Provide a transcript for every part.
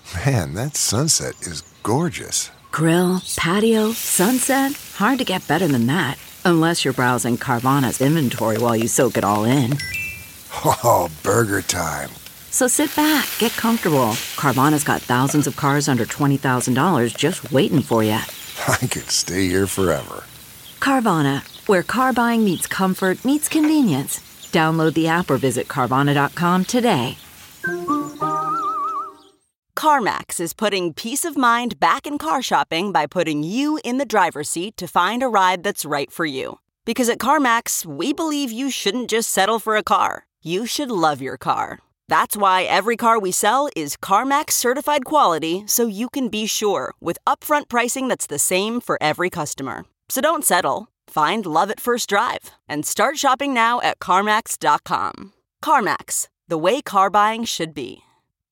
Man, that sunset is gorgeous. Grill, patio, sunset. Hard to get better than that. Unless you're browsing Carvana's inventory while you soak it all in. Oh, burger time. So sit back, get comfortable. Carvana's got thousands of cars under $20,000 just waiting for you. I could stay here forever. Carvana, where car buying meets comfort meets convenience. Download the app or visit Carvana.com today. CarMax is putting peace of mind back in car shopping by putting you in the driver's seat to find a ride that's right for you. Because at CarMax, we believe you shouldn't just settle for a car. You should love your car. That's why every car we sell is CarMax certified quality, so you can be sure with upfront pricing that's the same for every customer. So don't settle. Find love at first drive and start shopping now at CarMax.com. CarMax, the way car buying should be.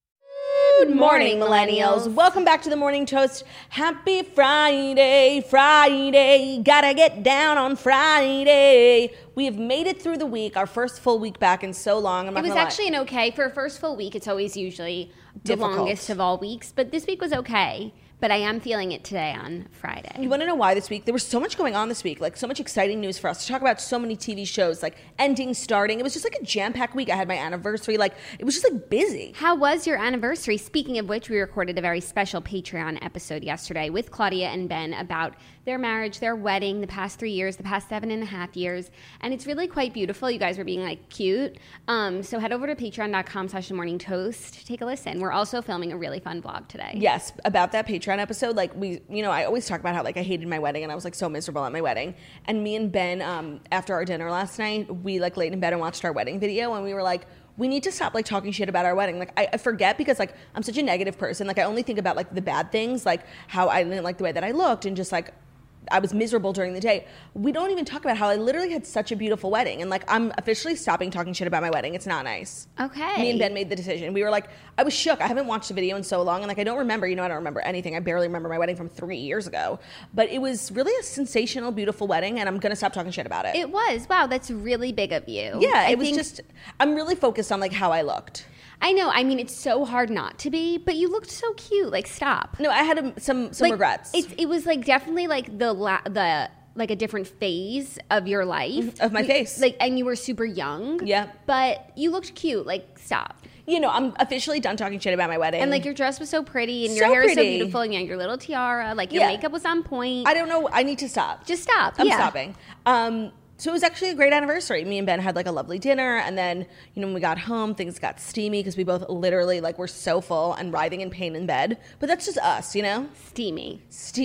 Good morning, millennials. Welcome back to the Morning Toast. Happy Friday, Friday. Gotta get down on Friday. We have made it through the week, our first full week back in so long. It was actually an okay, for a first full week, it's always usually the longest of all weeks, but this week was okay. But I am feeling it today on Friday. You want to know why this week? There was so much going on this week, like so much exciting news for us to talk about. So many TV shows, like ending, starting. It was just like a jam-packed week. I had my anniversary. Like it was just like busy. How was your anniversary? Speaking of which, we recorded a very special Patreon episode yesterday with Claudia and Ben about their marriage, their wedding, the past 3 years, the past 7.5 years. And it's really quite beautiful. You guys were being like cute. So head over to patreon.com/themorningtoast. Take a listen. We're also filming a really fun vlog today. Yes, about that Patreon episode, like I always talk about how like I hated my wedding and I was like so miserable at my wedding. And me and Ben, after our dinner last night, we like laid in bed and watched our wedding video, and we were like, we need to stop like talking shit about our wedding. Like I forget because like I'm such a negative person. Like I only think about like the bad things, like how I didn't like the way that I looked and just like I was miserable during the day. We don't even talk about how I literally had such a beautiful wedding. And like, I'm officially stopping talking shit about my wedding. It's not nice. Okay. Me and Ben made the decision. We were like, I was shook. I haven't watched a video in so long. And like, I don't remember, I don't remember anything. I barely remember my wedding from 3 years ago. But it was really a sensational, beautiful wedding. And I'm going to stop talking shit about it. It was. Wow, that's really big of you. Yeah, it was just, I'm really focused on like how I looked. I know. I mean, it's so hard not to be, but you looked so cute. Like, stop. No, I had some like, regrets. It was like definitely like the like a different phase of your life. Of my face. Like, and you were super young. Yeah. But you looked cute. Like, stop. I'm officially done talking shit about my wedding. And like your dress was so pretty and your hair is so beautiful and your little tiara, like your makeup was on point. I don't know. I need to stop. Just stop. I'm stopping. So it was actually a great anniversary. Me and Ben had like a lovely dinner, and then, when we got home, things got steamy because we both literally like were so full and writhing in pain in bed. But that's just us, Steamy.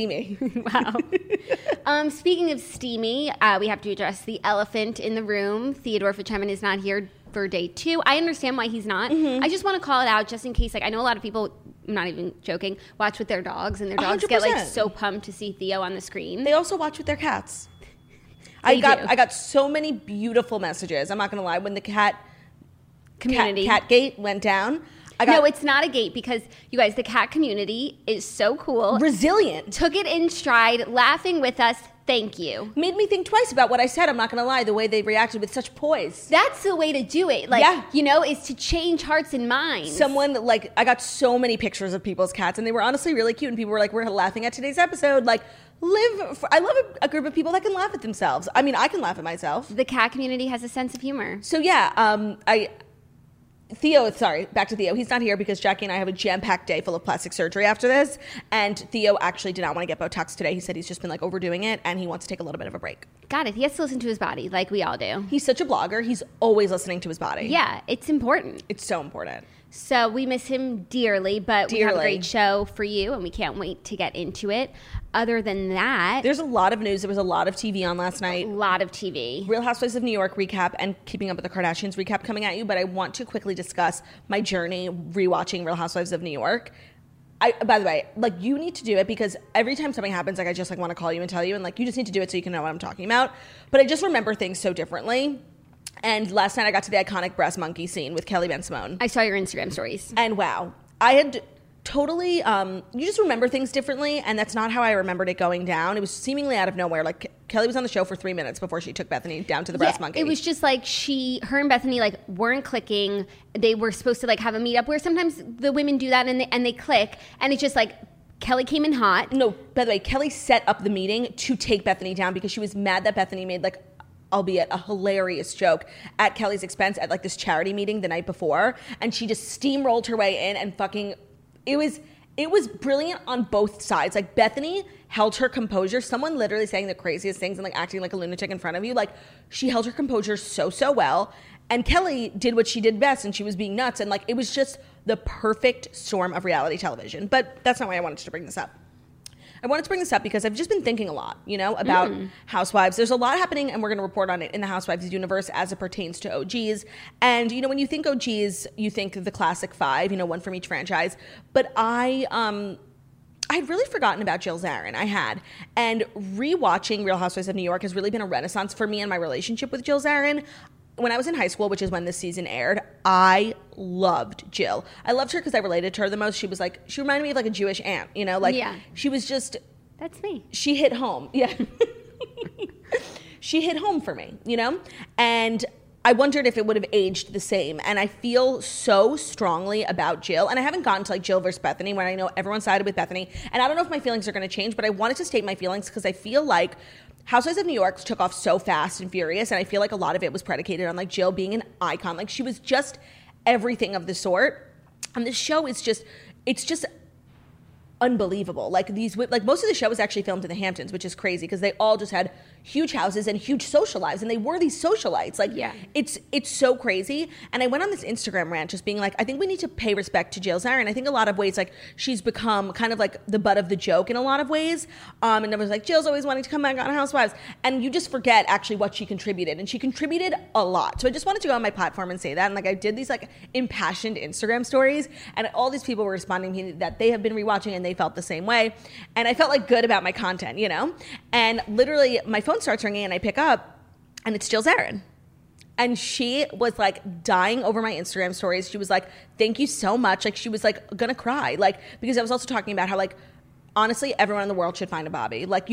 Wow. Speaking of steamy, we have to address the elephant in the room. Theodore Fitzgerald is not here for day 2. I understand why he's not. Mm-hmm. I just want to call it out just in case. Like, I know a lot of people, I'm not even joking, watch with their dogs, and their dogs 100%. Get like so pumped to see Theo on the screen. They also watch with their cats. I got so many beautiful messages. I'm not gonna lie. When the cat gate went down, no, it's not a gate because you guys, the cat community is so cool, resilient, took it in stride, laughing with us. Thank you. Made me think twice about what I said. I'm not gonna lie. The way they reacted with such poise. That's the way to do it. Like, is to change hearts and minds. I got so many pictures of people's cats, and they were honestly really cute. And people were like, "We're laughing at today's episode." Like. I love a group of people that can laugh at themselves. I mean, I can laugh at myself. The cat community has a sense of humor. So back to Theo. He's not here because Jackie and I have a jam-packed day full of plastic surgery after this. And Theo actually did not want to get Botox today. He said he's just been like overdoing it and he wants to take a little bit of a break. Got it. He has to listen to his body like we all do. He's such a blogger. He's always listening to his body. Yeah, it's important. It's so important. So we miss him dearly, but we have a great show for you, and we can't wait to get into it. Other than that... There's a lot of news. There was a lot of TV on last night. A lot of TV. Real Housewives of New York recap and Keeping Up with the Kardashians recap coming at you, but I want to quickly discuss my journey rewatching Real Housewives of New York. By the way, like, you need to do it because every time something happens, like, I just, like, want to call you and tell you, and, like, you just need to do it so you can know what I'm talking about. But I just remember things so differently. And last night I got to the iconic breast monkey scene with Kelly Ben Simone. I saw your Instagram stories. And wow, I had totally, you just remember things differently, and that's not how I remembered it going down. It was seemingly out of nowhere. Like, Kelly was on the show for 3 minutes before she took Bethany down to the Brass Monkey. It was just like her and Bethany like weren't clicking. They were supposed to like have a meetup where sometimes the women do that and they click, and it's just like Kelly came in hot. No, by the way, Kelly set up the meeting to take Bethany down because she was mad that Bethany made like, albeit a hilarious joke, at Kelly's expense at like this charity meeting the night before, and she just steamrolled her way in and fucking, it was brilliant on both sides. Like, Bethany held her composure. Someone literally saying the craziest things and like acting like a lunatic in front of you. Like, she held her composure so well. And Kelly did what she did best, and she was being nuts. And like, it was just the perfect storm of reality television. But that's not why I wanted to bring this up. I wanted to bring this up because I've just been thinking a lot, about Housewives. There's a lot happening, and we're going to report on it in the Housewives universe as it pertains to OGs. And, when you think OGs, you think of the classic five, one from each franchise. But I'd really forgotten about Jill Zarin. I had. And rewatching Real Housewives of New York has really been a renaissance for me and my relationship with Jill Zarin. When I was in high school, which is when this season aired, I loved Jill. I loved her because I related to her the most. She reminded me of like a Jewish aunt, she was just... That's me. She hit home. Yeah. She hit home for me, And I wondered if it would have aged the same. And I feel so strongly about Jill. And I haven't gotten to like Jill versus Bethany, where I know everyone sided with Bethany. And I don't know if my feelings are going to change, but I wanted to state my feelings because I feel like Housewives of New York took off so fast and furious, and I feel like a lot of it was predicated on like Jill being an icon. Like, she was just everything of the sort. And this show is it's just unbelievable. Like, most of the show was actually filmed in the Hamptons, which is crazy because they all just had huge houses and huge social lives, and they were these socialites. Like, yeah. It's so crazy. And I went on this Instagram rant just being like, I think we need to pay respect to Jill Zarin. I think a lot of ways, like, she's become kind of like the butt of the joke in a lot of ways. And everyone's like, Jill's always wanting to come back on Housewives. And you just forget actually what she contributed. And she contributed a lot. So I just wanted to go on my platform and say that. And like, I did these like impassioned Instagram stories, and all these people were responding to me that they have been rewatching and they felt the same way. And I felt like good about my content, And literally my phone starts ringing and I pick up, and it's Jill Zarin. And she was like dying over my Instagram stories. She was like, thank you so much. Like, she was like gonna cry. Like, because I was also talking about how like, honestly, everyone in the world should find a Bobby. Like,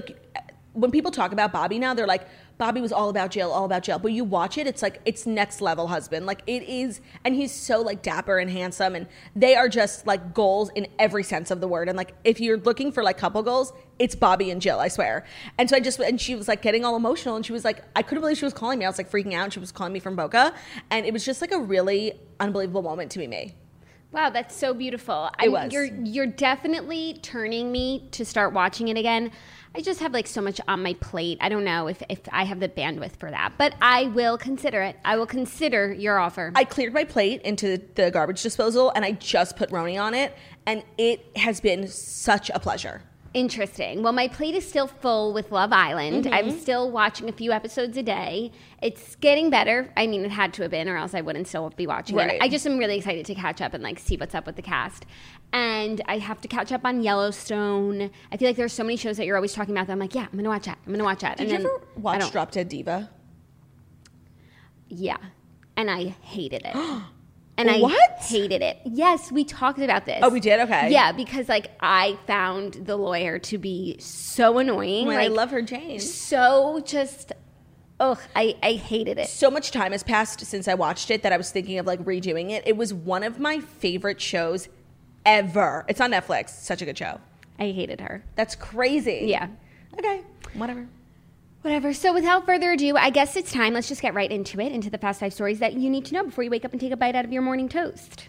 when people talk about Bobby now, they're like, Bobby was all about Jill. But you watch it, it's like, it's next level husband. Like, it is, and he's so like dapper and handsome, and they are just like goals in every sense of the word. And like, if you're looking for like couple goals, it's Bobby and Jill, I swear. And so and she was like getting all emotional, and she was like, I couldn't believe she was calling me. I was like freaking out. She was calling me from Boca, and it was just like a really unbelievable moment to be me. Wow, that's so beautiful. It was. You're definitely turning me to start watching it again. I just have like so much on my plate. I don't know if I have the bandwidth for that, but I will consider it. I will consider your offer. I cleared my plate into the garbage disposal, and I just put Roni on it, and it has been such a pleasure. Interesting. Well, my plate is still full with Love Island. Mm-hmm. I'm still watching a few episodes a day. It's getting better. I mean, it had to have been, or else I wouldn't still be watching it. I just am really excited to catch up and like see what's up with the cast. And I have to catch up on Yellowstone. I feel like there's so many shows that you're always talking about that I'm like, yeah, I'm going to watch that. I'm going to watch that. Did you ever watch Drop Dead Diva? Yeah. And I hated it. And I hated it. Yes, we talked about this. Oh, we did? Okay. Yeah, because like I found the lawyer to be so annoying. Oh, like, I love her, Jane. So just, I hated it. So much time has passed since I watched it that I was thinking of like redoing it. It was one of my favorite shows ever. It's on Netflix. Such a good show. I hated her. That's crazy. Yeah. Okay. Whatever. So without further ado, I guess it's time. Let's just get right into the Fast 5 stories that you need to know before you wake up and take a bite out of your morning toast.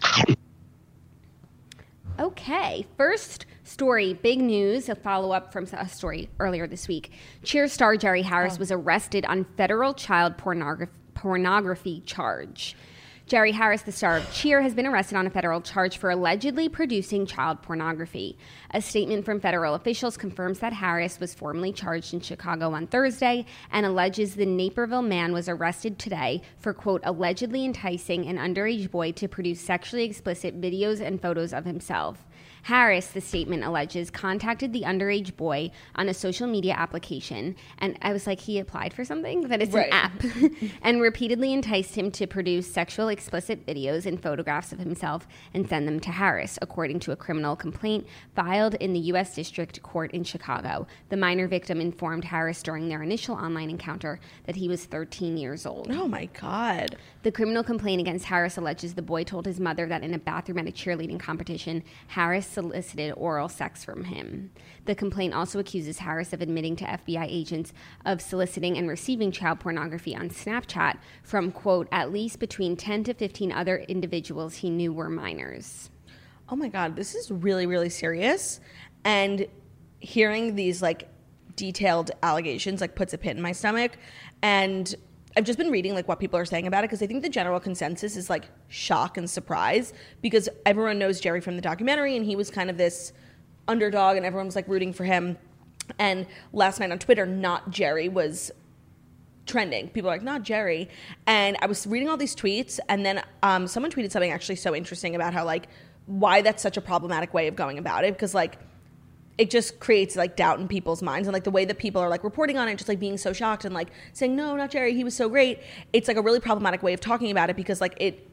Okay, first story, big news, a follow-up from a story earlier this week. Cheers star Jerry Harris was arrested on federal child pornography charge. Jerry Harris, the star of Cheer, has been arrested on a federal charge for allegedly producing child pornography. A statement from federal officials confirms that Harris was formally charged in Chicago on Thursday and alleges the Naperville man was arrested today for, quote, allegedly enticing an underage boy to produce sexually explicit videos and photos of himself. Harris, the statement alleges, contacted the underage boy on a social media application, and I was like, he applied for something? That it's an app, and repeatedly enticed him to produce sexually explicit videos and photographs of himself and send them to Harris, according to a criminal complaint filed in the U.S. District Court in Chicago. The minor victim informed Harris during their initial online encounter that he was 13 years old. Oh my God. The criminal complaint against Harris alleges the boy told his mother that in a bathroom at a cheerleading competition, Harris solicited oral sex from him. The complaint also accuses Harris of admitting to FBI agents of soliciting and receiving child pornography on Snapchat from, quote, at least between 10 to 15 other individuals he knew were minors. Oh my God, this is really, really serious. And hearing these like detailed allegations like puts a pit in my stomach. And I've just been reading like what people are saying about it, because I think the general consensus is like shock and surprise, because everyone knows Jerry from the documentary and he was kind of this underdog and everyone was like rooting for him. And last night on Twitter, not Jerry was trending. People are like, not Jerry. And I was reading all these tweets, and then someone tweeted something actually so interesting about how like why that's such a problematic way of going about it, because like it just creates like doubt in people's minds, and like the way that people are like reporting on it, just like being so shocked and like saying, no, not Jerry, he was so great. It's like a really problematic way of talking about it, because like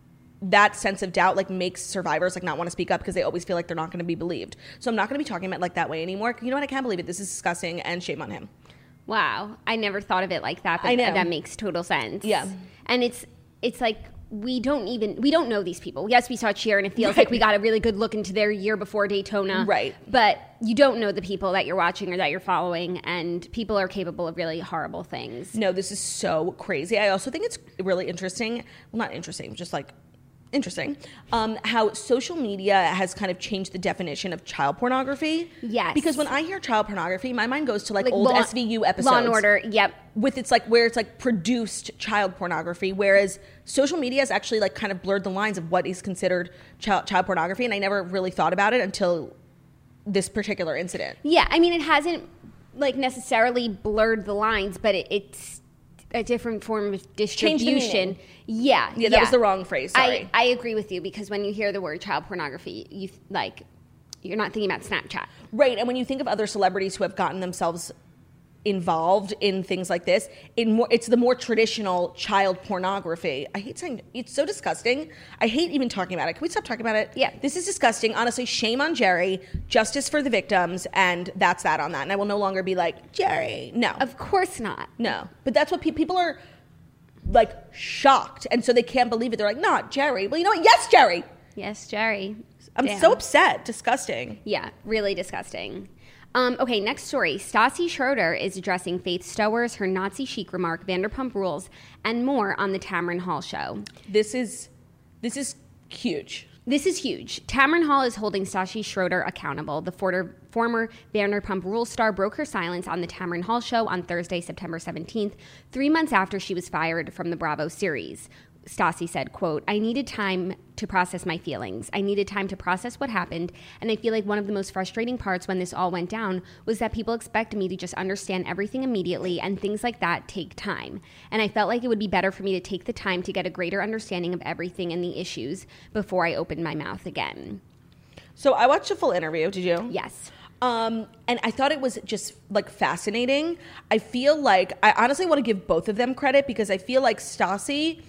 that sense of doubt like makes survivors like not want to speak up because they always feel like they're not going to be believed. So I'm not going to be talking about it like that way anymore. You know what? I can't believe it. This is disgusting, and shame on him. Wow. I never thought of it like that, but I know. that makes total sense. Yeah. And it's like we don't know these people. Yes, we saw Cheer, and it feels like we got a really good look into their year before Daytona. Right. But you don't know the people that you're watching or that you're following, and people are capable of really horrible things. No, this is so crazy. I also think it's really interesting. Well, not interesting, just like interesting. How social media has kind of changed the definition of child pornography. Yes. Because when I hear child pornography, my mind goes to like old SVU episodes. Law and Order, yep. With it's like where it's like produced child pornography, whereas social media has actually like kind of blurred the lines of what is considered child pornography, and I never really thought about it until this particular incident. Yeah, I mean, it hasn't like necessarily blurred the lines, but it's a different form of distribution. Yeah, that was the wrong phrase. Sorry. I agree with you, because when you hear the word child pornography, you're not thinking about Snapchat. Right, and when you think of other celebrities who have gotten themselves involved in things like this, it's the more traditional child pornography. I hate saying it's so disgusting. I hate even talking about it. Can we stop talking about it? Yeah. This is disgusting. Honestly, shame on Jerry, justice for the victims, and that's that on that. And I will no longer be like, Jerry. No. Of course not. No. But that's what people are like shocked, and so they can't believe it. They're like, not Jerry. Well, you know what? Yes, Jerry. Yes, Jerry. I'm Damn. so upset. Disgusting. Yeah, really disgusting. Okay, next story. Stassi Schroeder is addressing Faith Stowers, her Nazi chic remark, Vanderpump Rules, and more on the Tamron Hall show. This is huge. This is huge. Tamron Hall is holding Stassi Schroeder accountable. The former Vanderpump Rules star broke her silence on the Tamron Hall show on Thursday, September 17th, 3 months after she was fired from the Bravo series. Stassi said, quote, I needed time to process my feelings. I needed time to process what happened, and I feel like one of the most frustrating parts when this all went down was that people expect me to just understand everything immediately, and things like that take time. And I felt like it would be better for me to take the time to get a greater understanding of everything and the issues before I opened my mouth again. So I watched a full interview. Did you? Yes. And I thought it was just like fascinating. I feel like I honestly want to give both of them credit, because I feel like Stassi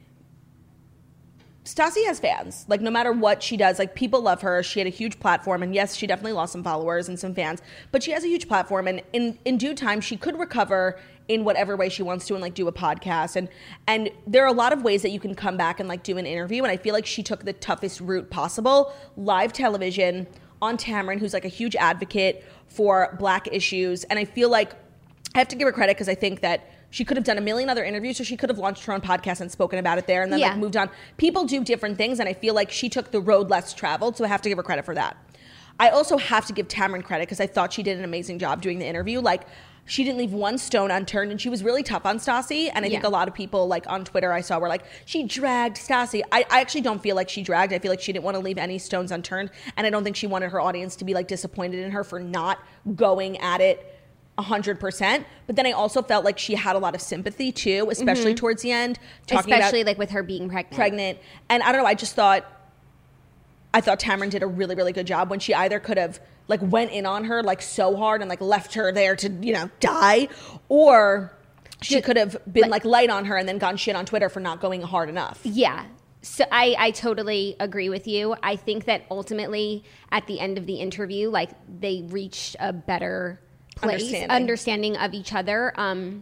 has fans. Like, no matter what she does, like, people love her. She had a huge platform, and yes, she definitely lost some followers and some fans, but she has a huge platform, and in due time, she could recover in whatever way she wants to, and like do a podcast, and there are a lot of ways that you can come back and like do an interview, and I feel like she took the toughest route possible, live television on Tamron, who's like a huge advocate for Black issues, and I feel like I have to give her credit, because I think that she could have done a million other interviews, or she could have launched her own podcast and spoken about it there, and then like moved on. People do different things, and I feel like she took the road less traveled, so I have to give her credit for that. I also have to give Tamron credit, because I thought she did an amazing job doing the interview. Like, she didn't leave one stone unturned, and she was really tough on Stassi, and I think a lot of people like on Twitter I saw were like, she dragged Stassi. I actually don't feel like she dragged. I feel like she didn't want to leave any stones unturned, and I don't think she wanted her audience to be like disappointed in her for not going at it 100%, but then I also felt like she had a lot of sympathy too, especially towards the end, especially like with her being pregnant. And I don't know, I thought Tamron did a really, really good job when she either could have like went in on her like so hard and like left her there to, you know, die, or she could have been like light on her and then gotten shit on Twitter for not going hard enough. Yeah. So I totally agree with you. I think that ultimately at the end of the interview, like they reached a better place, understanding of each other.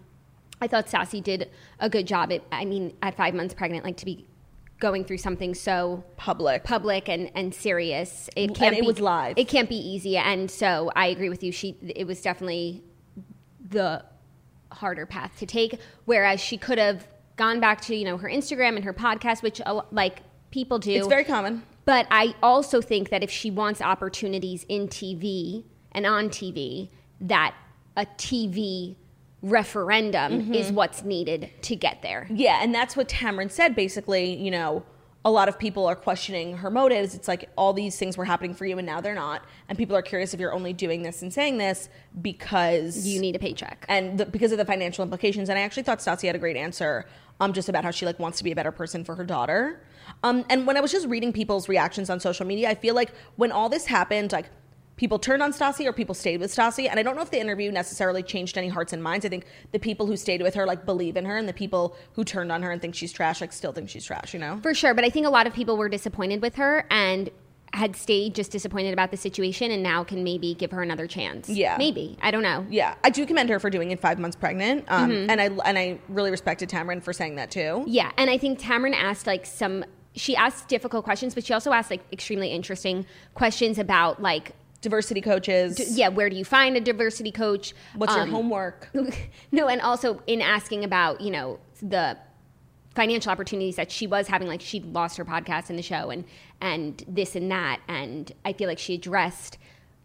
I thought Stassi did a good job. At 5 months pregnant, like to be going through something so public and serious. It was live. It can't be easy. And so I agree with you. It was definitely the harder path to take, whereas she could have gone back to, her Instagram and her podcast, which like people do. It's very common. But I also think that if she wants opportunities in TV and on TV, that a TV referendum is what's needed to get there. Yeah, and that's what Tamron said. Basically, a lot of people are questioning her motives. It's like all these things were happening for you and now they're not. And people are curious if you're only doing this and saying this because you need a paycheck. And because of the financial implications. And I actually thought Stassi had a great answer just about how she like wants to be a better person for her daughter. And when I was just reading people's reactions on social media, I feel like when all this happened, like people turned on Stassi or people stayed with Stassi. And I don't know if the interview necessarily changed any hearts and minds. I think the people who stayed with her like believe in her, and the people who turned on her and think she's trash like still think she's trash, For sure. But I think a lot of people were disappointed with her and had stayed just disappointed about the situation and now can maybe give her another chance. Yeah. Maybe. I don't know. Yeah. I do commend her for doing it 5 months pregnant. And I really respected Tamron for saying that too. Yeah. And I think Tamron asked she asked difficult questions, but she also asked like extremely interesting questions about like diversity coaches. Where do you find a diversity coach? What's your homework? No, and also in asking about, the financial opportunities that she was having, like she lost her podcast and the show and this and that. And I feel like she addressed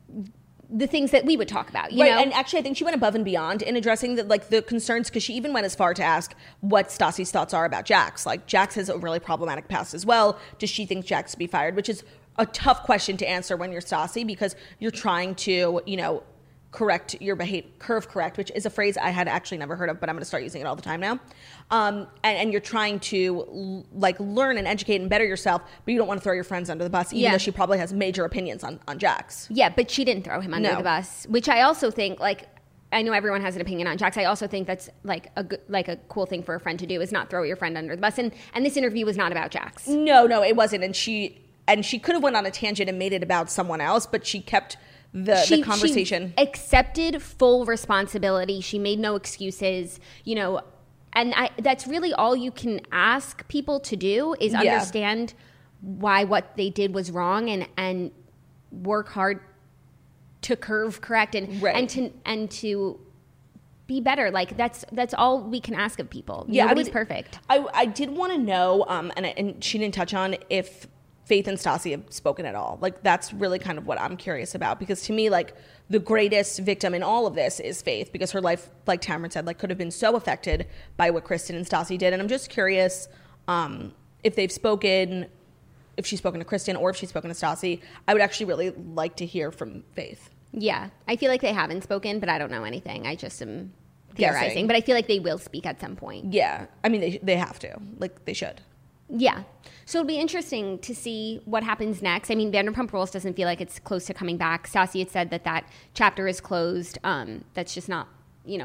the things that we would talk about, you know? And actually, I think she went above and beyond in addressing the concerns, because she even went as far to ask what Stassi's thoughts are about Jax. Like, Jax has a really problematic past as well. Does she think Jax should be fired? Which is a tough question to answer when you're Stassi, because you're trying to, correct your behavior, curve correct, which is a phrase I had actually never heard of, but I'm going to start using it all the time now. And you're trying to learn and educate and better yourself, but you don't want to throw your friends under the bus, even though she probably has major opinions on Jax. Yeah, but she didn't throw him under the bus, which I also think, I know everyone has an opinion on Jax. I also think that's a cool thing for a friend to do, is not throw your friend under the bus. And this interview was not about Jax. No, it wasn't. And she could have went on a tangent and made it about someone else, but she kept the conversation. She accepted full responsibility. She made no excuses, and that's really all you can ask people to do, is understand why what they did was wrong and work hard to curve correct and to be better. Like that's all we can ask of people. Yeah, nobody's perfect. I did want to know, and she didn't touch on, if Faith and Stassi have spoken at all. That's really kind of what I'm curious about, because to me, the greatest victim in all of this is Faith, because her life, like Tamron said, could have been so affected by what Kristen and Stassi did. And I'm just curious if they've spoken, if she's spoken to Kristen or if she's spoken to Stassi. I would actually really like to hear from Faith. Yeah, I feel like they haven't spoken, but I don't know anything. I just am theorizing, but I feel like they will speak at some point. Yeah, I mean, they have to. They should. Yeah. So it'll be interesting to see what happens next. I mean, Vanderpump Rules doesn't feel like it's close to coming back. Stassi had said that chapter is closed. That's just not,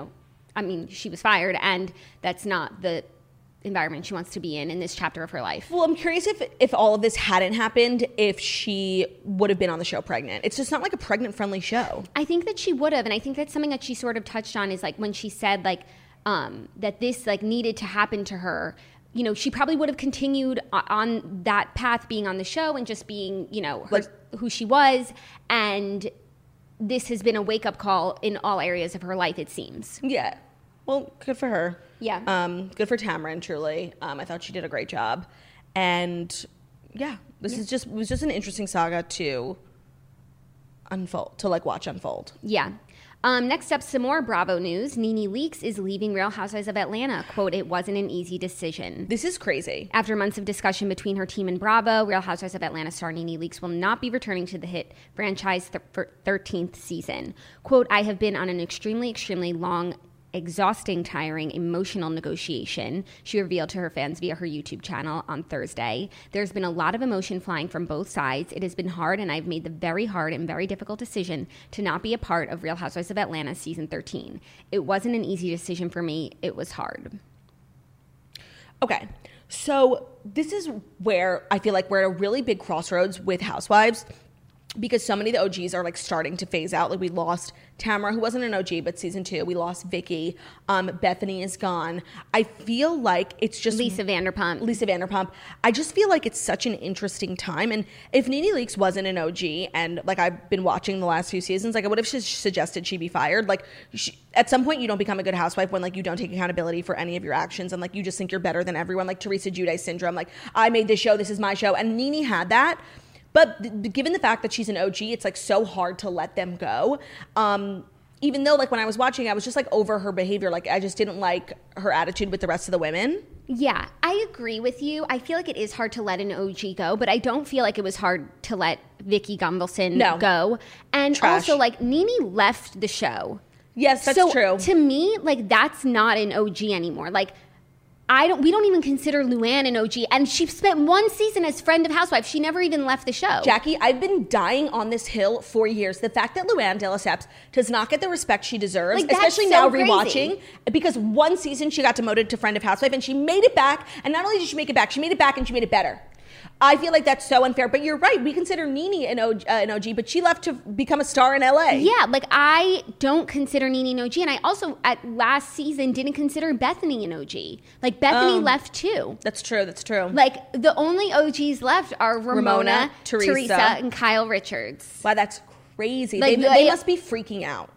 she was fired, and that's not the environment she wants to be in this chapter of her life. Well, I'm curious if all of this hadn't happened, if she would have been on the show pregnant. It's just not like a pregnant-friendly show. I think that she would have, and I think that's something that she sort of touched on, is when she said that this needed to happen to her. She probably would have continued on that path, being on the show and just being, who she was. And this has been a wake-up call in all areas of her life, it seems. Yeah. Well, good for her. Yeah. Good for Tamron, truly. I thought she did a great job. And, yeah, it was just an interesting saga to unfold, to watch unfold. Yeah. Next up, some more Bravo news. NeNe Leakes is leaving Real Housewives of Atlanta. Quote, "It wasn't an easy decision." This is crazy. After months of discussion between her team and Bravo, Real Housewives of Atlanta star NeNe Leakes will not be returning to the hit franchise for 13th season. Quote, "I have been on an extremely, extremely long exhausting, tiring, emotional negotiation, she revealed to her fans via her YouTube channel on Thursday. There's been a lot of emotion flying from both sides. It has been hard, and I've made the very hard and very difficult decision to not be a part of Real Housewives of Atlanta season 13. It wasn't an easy decision for me. It was hard. Okay, so this is where I feel like we're at a really big crossroads with Housewives, because so many of the OGs are like starting to phase out. Like we lost Tamara, who wasn't an OG, but season 2. We lost Vicky. Bethany is gone. I feel like it's just Lisa Vanderpump. I just feel like it's such an interesting time. And if Nene Leakes wasn't an OG, and like I've been watching the last few seasons, like I would have suggested she be fired. Like at some point, you don't become a good housewife when like you don't take accountability for any of your actions, and like you just think you're better than everyone. Like Teresa Giudice syndrome. Like I made this show. This is my show. And Nene had that. But given the fact that she's an OG, it's like so hard to let them go. Even though like when I was watching, I was just like over her behavior. Like I just didn't like her attitude with the rest of the women. Yeah, I agree with you. I feel like it is hard to let an OG go, but I don't feel like it was hard to let Vicky Gunvalson go. And Trash. Also like Nene left the show. Yes, that's true. To me, like that's not an OG anymore. Like we don't even consider Luann an OG, and she spent one season as friend of Housewives. She never even left the show. Jackie, I've been dying on this hill for years. The fact that Luann de Lesseps does not get the respect she deserves, like, especially so now crazy. rewatching, because one season she got demoted to friend of Housewife, and she made it back. And not only did she make it back, she made it back and she made it better. I feel like that's so unfair, but you're right. We consider Nene an OG, but she left to become a star in LA. Yeah, like I don't consider Nene an OG, and I also at last season didn't consider Bethany an OG. Like Bethany left too. That's true. Like the only OGs left are Ramona, Teresa, and Kyle Richards. Wow, that's crazy. Like, they must be freaking out.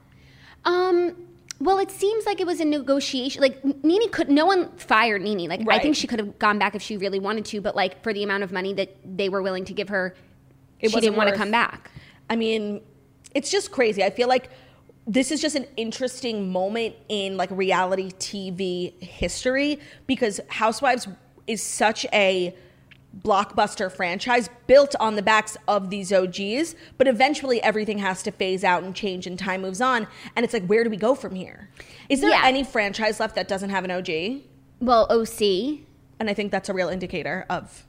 Well, it seems like it was a negotiation. Like no one fired Nene. Like Right. I think she could have gone back if she really wanted to, but like for the amount of money that they were willing to give her, she didn't want to come back. I mean, it's just crazy. I feel like this is just an interesting moment in like reality TV history, because Housewives is such a blockbuster franchise built on the backs of these OGs, but eventually everything has to phase out and change and time moves on, and it's like, where do we go from here? Is there any franchise left that doesn't have an OG? Well, OC, and I think that's a real indicator of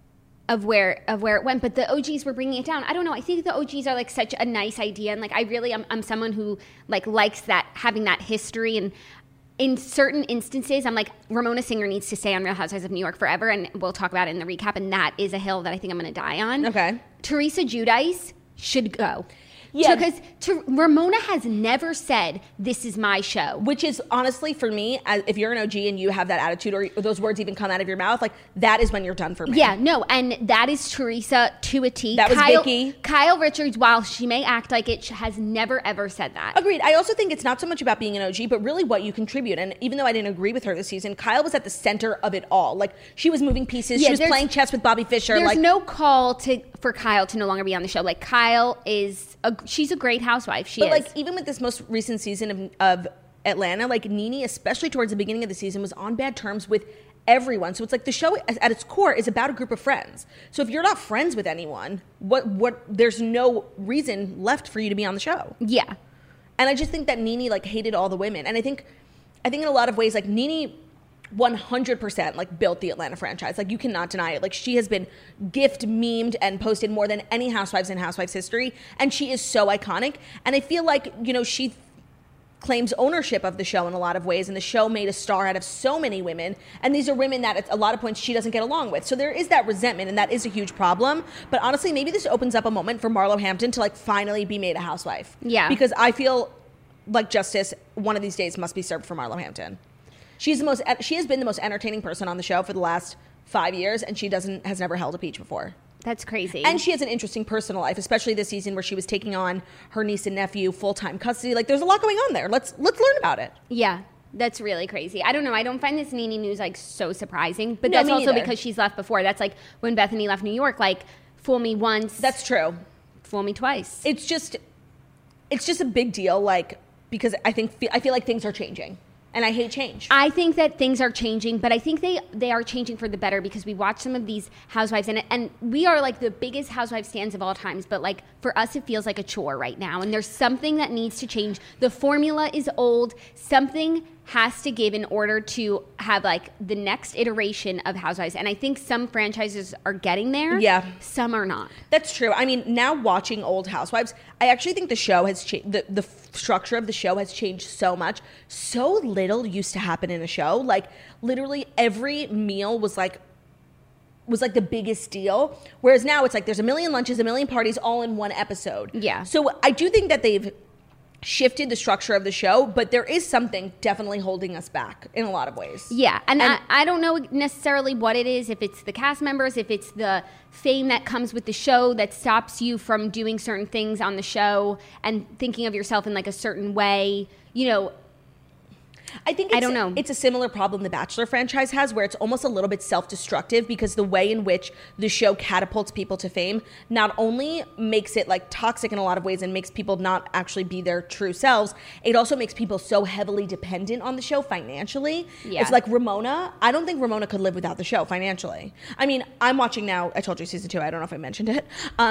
where it went, but the OGs were bringing it down. I don't know. I think the OGs are like such a nice idea, and like I really I'm someone who like likes that, having that history. And in certain instances, I'm like, Ramona Singer needs to stay on Real Housewives of New York forever, and we'll talk about it in the recap, and that is a hill that I think I'm going to die on. Okay. Teresa Giudice should go. Yeah. Because Ramona has never said, this is my show. Which is honestly, for me, if you're an OG and you have that attitude, or those words even come out of your mouth, like that is when you're done for me. Yeah, no, and that is Teresa to a T. That was Vicky. Kyle Richards, while she may act like it, has never ever said that. Agreed. I also think it's not so much about being an OG, but really what you contribute. And even though I didn't agree with her this season, Kyle was at the center of it all. Like she was moving pieces. She was playing chess with Bobby Fischer. There's no call for Kyle to no longer be on the show. Like Kyle she's a great housewife. But like even with this most recent season of Atlanta, like Nene, especially towards the beginning of the season, was on bad terms with everyone. So it's like the show at its core is about a group of friends. So if you're not friends with anyone, what there's no reason left for you to be on the show. Yeah. And I just think that Nene like hated all the women. And I think in a lot of ways, like Nene 100% like built the Atlanta franchise. Like you cannot deny it. Like she has been gift memed and posted more than any housewives in Housewives history, and she is so iconic. And I feel like, you know, she claims ownership of the show in a lot of ways, and the show made a star out of so many women, and these are women that at a lot of points she doesn't get along with. So there is that resentment, and that is a huge problem. But honestly, maybe this opens up a moment for Marlo Hampton to like finally be made a housewife. Yeah. Because I feel like justice one of these days must be served for Marlo Hampton. She has been the most entertaining person on the show for the last 5 years, and she has never held a peach before. That's crazy. And she has an interesting personal life, especially this season where she was taking on her niece and nephew full-time custody. Like there's a lot going on there. Let's learn about it. Yeah. That's really crazy. I don't know. I don't find this Nene news like so surprising, but that's also because she's left before. That's like when Bethany left New York, like fool me once. That's true. Fool me twice. It's just a big deal, like, because I feel like things are changing. And I hate change. I think that things are changing, but I think they are changing for the better, because we watch some of these housewives, and we are like the biggest housewife stans of all times, but like for us it feels like a chore right now, and there's something that needs to change. The formula is old. Something has to give in order to have like the next iteration of Housewives. And I think some franchises are getting there. Yeah. Some are not. That's true. I mean, now watching old Housewives, I actually think the show has changed. The structure of the show has changed so much. So little used to happen in a show. Like literally every meal was like the biggest deal. Whereas now it's like there's a million lunches, a million parties all in one episode. Yeah. So I do think that they've shifted the structure of the show, but there is something definitely holding us back in a lot of ways. Yeah, and I don't know necessarily what it is, if it's the cast members, if it's the fame that comes with the show that stops you from doing certain things on the show and thinking of yourself in like a certain way, you know. I think I don't know. It's a similar problem the Bachelor franchise has, where it's almost a little bit self-destructive because the way in which the show catapults people to fame not only makes it like toxic in a lot of ways and makes people not actually be their true selves, it also makes people so heavily dependent on the show financially. Yeah. It's like Ramona. I don't think Ramona could live without the show financially. I mean, I'm watching now. I told you season 2. I don't know if I mentioned it.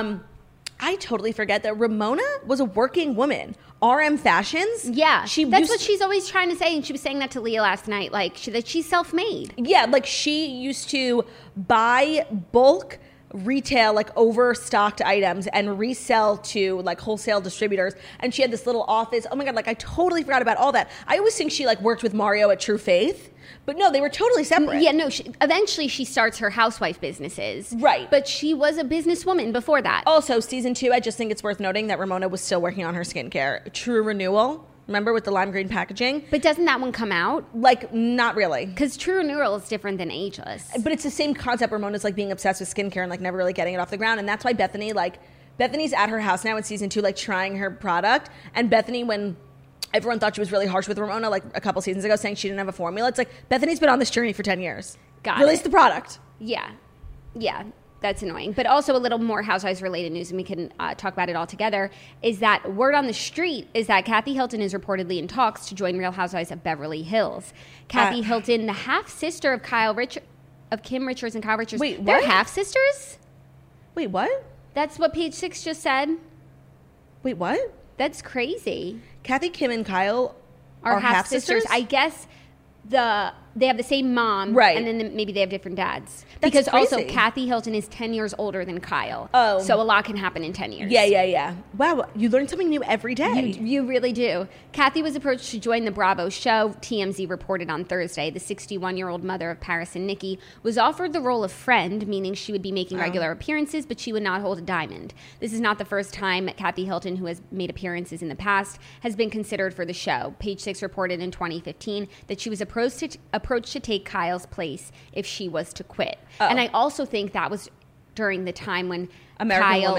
I totally forget that Ramona was a working woman. RM Fashions. Yeah, that's what she's always trying to say, and she was saying that to Leah last night, like that she's self-made. Yeah, like she used to buy bulk retail, like overstocked items and resell to like wholesale distributors, and she had this little office. Oh my god, like I totally forgot about all that. I always think she like worked with Mario at True Faith, but no, they were totally separate. Yeah, no, eventually she starts her housewife businesses. Right. But she was a businesswoman before that. Also, season 2, I just think it's worth noting that Ramona was still working on her skincare. True Renewal, remember, with the lime green packaging? But doesn't that one come out? Like, not really. Because True Renewal is different than Ageless. But it's the same concept. Ramona's like being obsessed with skincare and like never really getting it off the ground. And that's why Bethany's at her house now in season 2, like trying her product. And Bethany, when everyone thought she was really harsh with Ramona like a couple seasons ago, saying she didn't have a formula, it's like Bethany's been on this journey for 10 years. Release the product. Yeah. That's annoying. But also a little more Housewives related news, and we can talk about it all together, is that word on the street is that Kathy Hilton is reportedly in talks to join Real Housewives of Beverly Hills. Kathy Hilton, the half-sister of Kim Richards and Kyle Richards. Wait, what? They're half-sisters? Wait, what? That's what Page 6 just said. Wait, what? That's crazy. Kathy, Kim, and Kyle are half-sisters? I guess they have the same mom, right? And then maybe they have different dads. That's because crazy. Also Kathy Hilton is 10 years older than Kyle. Oh. So a lot can happen in 10 years. Yeah. Wow, you learn something new every day. You really do. Kathy was approached to join the Bravo show. TMZ reported on Thursday. The 61-year-old mother of Paris and Nikki was offered the role of friend, meaning she would be making regular appearances, but she would not hold a diamond. This is not the first time Kathy Hilton, who has made appearances in the past, has been considered for the show. Page 6 reported in 2015 that she was approached to take Kyle's place if she was to quit. And I also think that was during the time when Kyle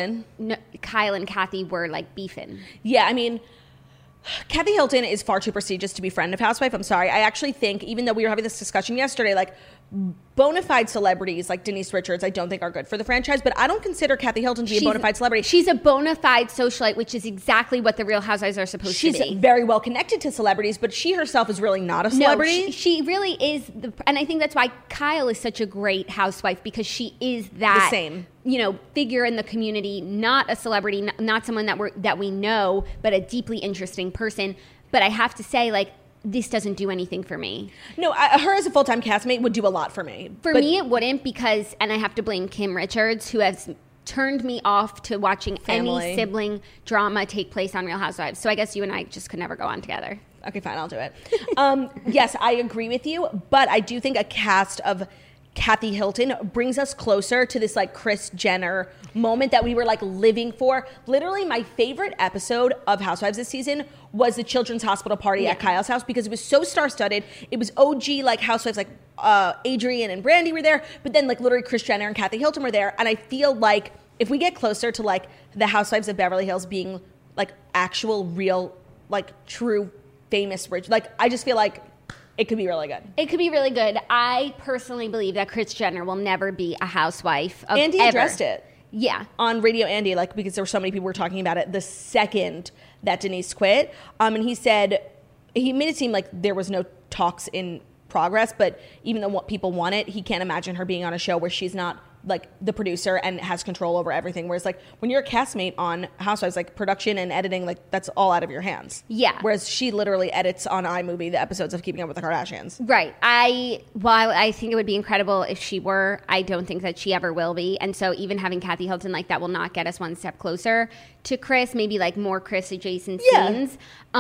and Kathy were like beefing. Yeah, I mean, Kathy Hilton is far too prestigious to be friend of housewife. I'm sorry. I actually think, even though we were having this discussion yesterday, like bona fide celebrities like Denise Richards, I don't think are good for the franchise, but I don't consider Kathy Hilton to be a bona fide celebrity. She's a bona fide socialite, which is exactly what the Real Housewives are supposed to be. She's very well connected to celebrities, but she herself is really not a celebrity. No, she really is, and I think that's why Kyle is such a great housewife, because she is that the same, figure in the community, not a celebrity, not someone that we know, but a deeply interesting person. But I have to say, like, this doesn't do anything for me. No, her as a full-time castmate would do a lot for me. For me, it wouldn't, because, and I have to blame Kim Richards, who has turned me off to watching any sibling drama take place on Real Housewives. So I guess you and I just could never go on together. Okay, fine, I'll do it. Yes, I agree with you, but I do think a cast of Kathy Hilton brings us closer to this like Kris Jenner moment that we were like living for. Literally, my favorite episode of Housewives this season was the children's hospital party at Kyle's house, because it was so star-studded. It was OG like Housewives, like Adrienne and Brandy were there, but then like literally Kris Jenner and Kathy Hilton were there. And I feel like if we get closer to like the Housewives of Beverly Hills being like actual, real, like true, famous, rich, like I just feel like it could be really good. It could be really good. I personally believe that Kris Jenner will never be a housewife of Andy addressed it. Yeah. On Radio Andy, like, because there were so many people were talking about it the second that Denise quit. And he said, he made it seem like there was no talks in progress, but even though what people want it, he can't imagine her being on a show where she's not like the producer and has control over everything. Whereas like when you're a castmate on Housewives, like production and editing, like that's all out of your hands. Yeah. Whereas she literally edits on iMovie the episodes of Keeping Up with the Kardashians. Right. While I think it would be incredible if she were, I don't think that she ever will be. And so even having Kathy Hilton, like, that will not get us one step closer to Chris, maybe like more Chris adjacent scenes.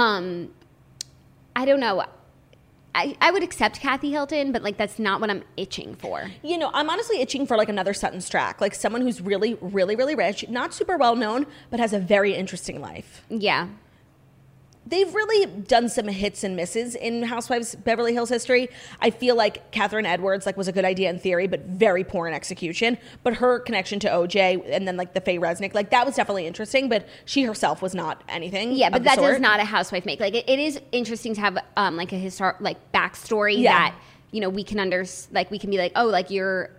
I don't know. I would accept Kathy Hilton, but like that's not what I'm itching for. You know, I'm honestly itching for like another Sutton Strack, like someone who's really, really, really rich, not super well known, but has a very interesting life. Yeah. They've really done some hits and misses in Housewives Beverly Hills history. I feel like Catherine Edwards like was a good idea in theory, but very poor in execution. But her connection to OJ and then like the Faye Resnick, like that was definitely interesting. But she herself was not anything. Yeah, but that sort. does not a housewife make. Like it is interesting to have like a like backstory that you know we can we can be like, oh, like you're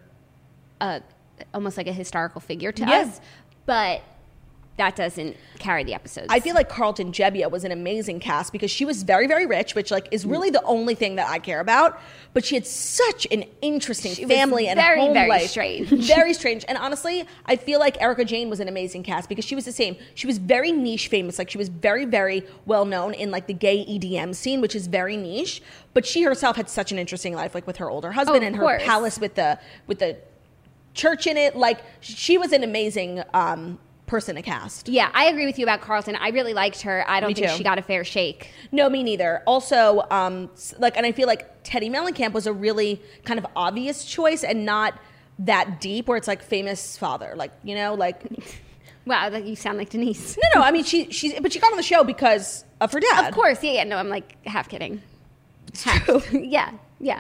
almost like a historical figure to us, but that doesn't carry the episodes. I feel like Carlton Jebbia was an amazing cast because she was very, very rich, which like is really the only thing that I care about. But she had such an interesting family and home very life. strange. Very strange. And honestly, I feel like Erica Jane was an amazing cast because she was the same. She was very niche famous. Like she was very, very well known in like the gay EDM scene, which is very niche. But she herself had such an interesting life, like with her older husband and her palace with the church in it. Like she was an amazing person to cast. Yeah, I agree with you about Carlton. I really liked her. I don't think she got a fair shake. No, me neither. Also, like, and I feel like Teddy Mellencamp was a really kind of obvious choice and not that deep, where it's like famous father, like, you know, like. Wow, like you sound like Denise. No. I mean, but she got on the show because of her dad. Of course, yeah. No, I'm like half kidding. Half. Yeah.